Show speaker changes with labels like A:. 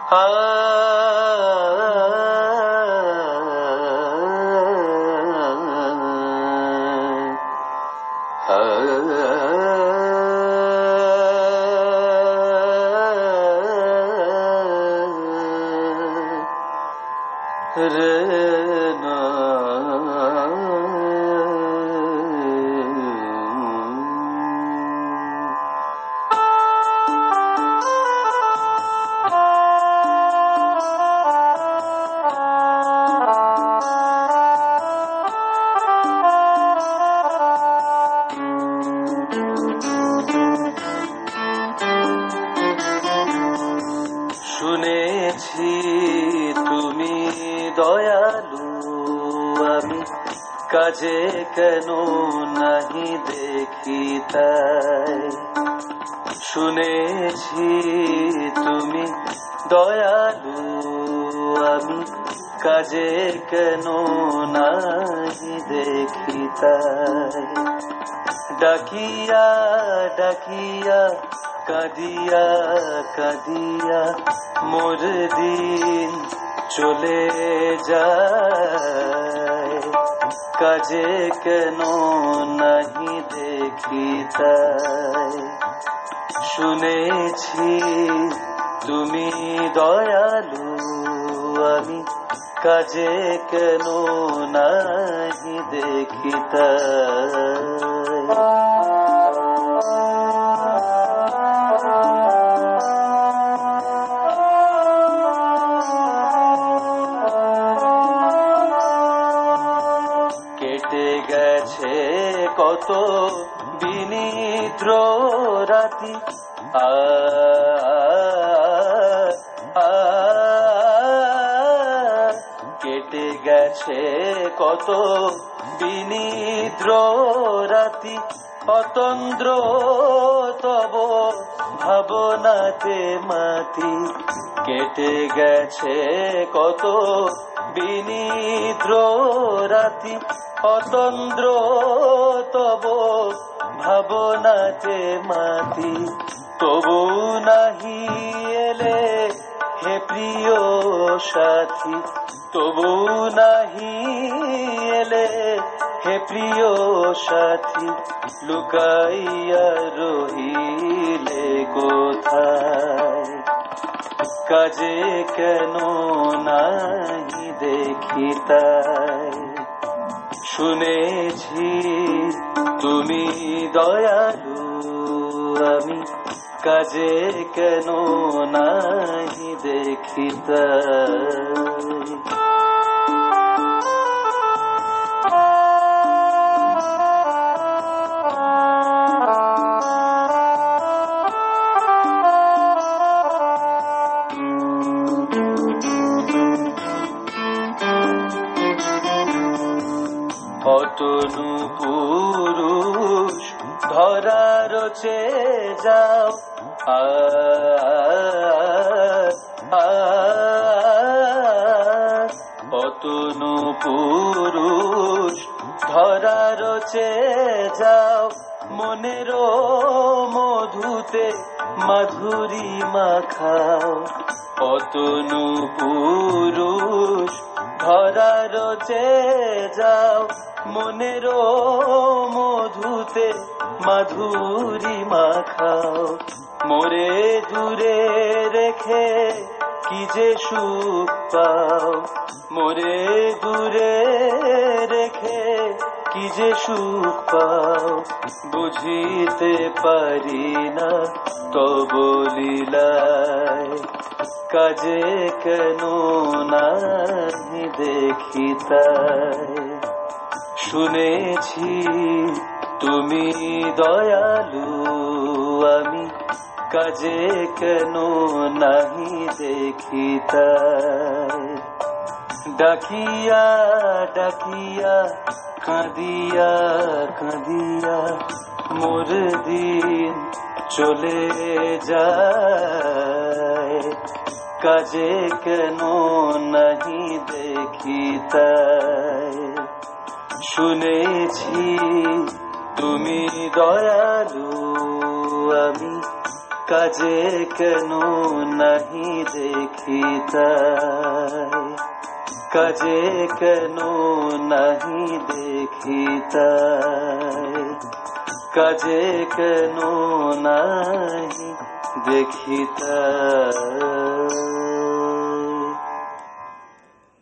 A: শুনেছি তুমি দয়ালু, আমি কাজে কেন নাহি দেখি তাই। শুনেছি তুমি দয়ালু, আমি কাজে কেন নাহি দেখি তাই। ডাকিয়া ডাকিয়া কাঁদিয়া কাঁদিয়া মোর দিন চলে যায়, কাজে কেন নাহি দেখি তাই। শুনেছি তুমি দয়ালু, আমি কাজে কেন নাহি দেখি তাই। কেটে গেছে কত বিনিদ্র রাতি, কেটে গেছে কত বিনিদ্র রাতি, অতন্দ্র তব ভাবনাতে মাতি। কেটে গেছে কত বিনিদ্র রাতি, অতন্দ্র তব ভাবনাতে মাতি। তবু নাহি এলে হে প্রিয় সাথী, তবু নাহি এলে হে প্রিয় সাথী। লুকাইয়া রহিলে কোথায়, কাজে কেন নাহি দেখি তাই। শুনেছি তুমি দয়ালু, আমি কাজে কেন নাহি দেখি তাই। অতনু পুরুষ ধরার চেয়ে যাও, অতনু পুরুষ ধরার চেয়ে যাও। মনের মধুতে মাধুরী মাখাও, অতনু পুরুষ ধরার চেয়ে যাও। মনের মধুতে মাধুরী মাখাও। মোরে দূরে রেখে কি যে সুখ পাও, মোরে দূরে রেখে কি যে সুখ পাও। বুঝিতে পারি না তব লীলায়, কাজে কেন নাহি দেখি তাই। শুনেছি তুমি দয়ালু, আমি কাজে কেন নাহি দেখি তাই। ডাকিয়া ডাকিয়া কাঁদিয়া কাঁদিয়া মোর দিন চলে যায়, কাজে কেন নাহি দেখি তাই। শুনেছি তুমি দয়ালু, আমি কাজে কেন নাহি দেখিতাই, কাজে কেন নাহি দেখিতাই, কাজে কেন নাহি দেখিতাই।